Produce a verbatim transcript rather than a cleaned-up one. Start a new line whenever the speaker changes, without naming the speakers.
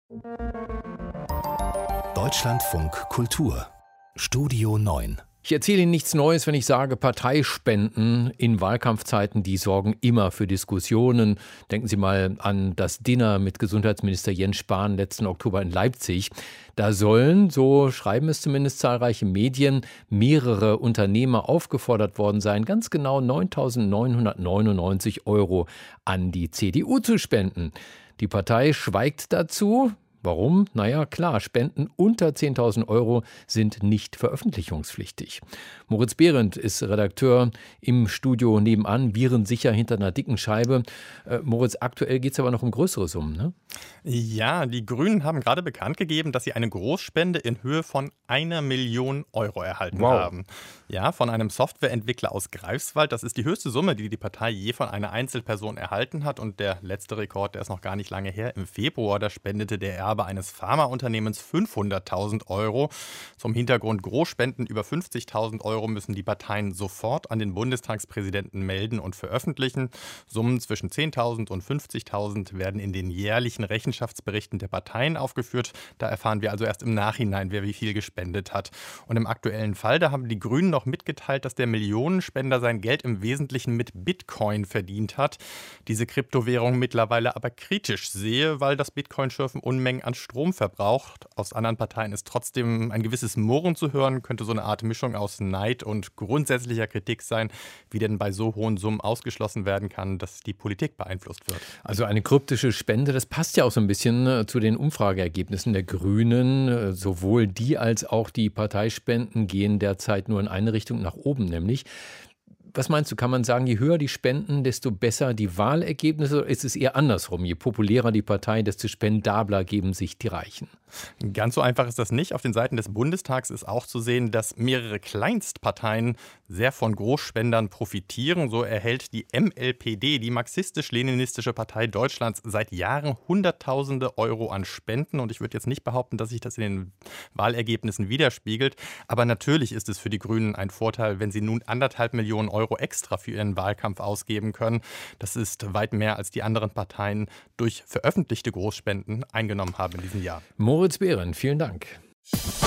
Deutschlandfunk Kultur Studio neun.
Ich erzähle Ihnen nichts Neues, wenn ich sage, Parteispenden in Wahlkampfzeiten, die sorgen immer für Diskussionen. Denken Sie mal an das Dinner mit Gesundheitsminister Jens Spahn letzten Oktober in Leipzig. Da sollen, so schreiben es zumindest zahlreiche Medien, mehrere Unternehmer aufgefordert worden sein, ganz genau neuntausendneunhundertneunundneunzig Euro an die C D U zu spenden. Die Partei schweigt dazu. Warum? Naja, klar, Spenden unter zehntausend Euro sind nicht veröffentlichungspflichtig. Moritz Behrendt ist Redakteur im Studio nebenan, virensicher hinter einer dicken Scheibe. Äh, Moritz, aktuell geht es aber noch um größere Summen, ne?
Ja, die Grünen haben gerade bekannt gegeben, dass sie eine Großspende in Höhe von einer Million Euro erhalten
Wow.
haben. Ja, von einem Softwareentwickler aus Greifswald. Das ist die höchste Summe, die die Partei je von einer Einzelperson erhalten hat. Und der letzte Rekord, der ist noch gar nicht lange her. Im Februar, da spendete der Erbe eines Pharmaunternehmens fünfhunderttausend Euro. Zum Hintergrund: Großspenden über fünfzigtausend Euro müssen die Parteien sofort an den Bundestagspräsidenten melden und veröffentlichen. Summen zwischen zehntausend und fünfzigtausend werden in den jährlichen Rechenschaftsberichten der Parteien aufgeführt. Da erfahren wir also erst im Nachhinein, wer wie viel gespendet hat. Und im aktuellen Fall, da haben die Grünen noch mitgeteilt, dass der Millionenspender sein Geld im Wesentlichen mit Bitcoin verdient hat. Diese Kryptowährung mittlerweile aber kritisch sehe, weil das Bitcoin-Schürfen Unmengen an Strom verbraucht. Aus anderen Parteien ist trotzdem ein gewisses Murren zu hören, könnte so eine Art Mischung aus Neid und grundsätzlicher Kritik sein, wie denn bei so hohen Summen ausgeschlossen werden kann, dass die Politik beeinflusst wird.
Also eine kryptische Spende, das passt ja auch so ein bisschen äh, zu den Umfrageergebnissen der Grünen. Äh, sowohl die als auch die Parteispenden gehen derzeit nur in eine Richtung, nach oben nämlich. Was meinst du, kann man sagen, je höher die Spenden, desto besser die Wahlergebnisse? Oder ist es eher andersrum? Je populärer die Partei, desto spendabler geben sich die Reichen?
Ganz so einfach ist das nicht. Auf den Seiten des Bundestags ist auch zu sehen, dass mehrere Kleinstparteien sehr von Großspendern profitieren. So erhält die M L P D, die marxistisch-leninistische Partei Deutschlands, seit Jahren Hunderttausende Euro an Spenden. Und ich würde jetzt nicht behaupten, dass sich das in den Wahlergebnissen widerspiegelt. Aber natürlich ist es für die Grünen ein Vorteil, wenn sie nun anderthalb Millionen Euro extra für ihren Wahlkampf ausgeben können. Das ist weit mehr, als die anderen Parteien durch veröffentlichte Großspenden eingenommen haben in diesem Jahr.
Moritz Behrendt, vielen Dank.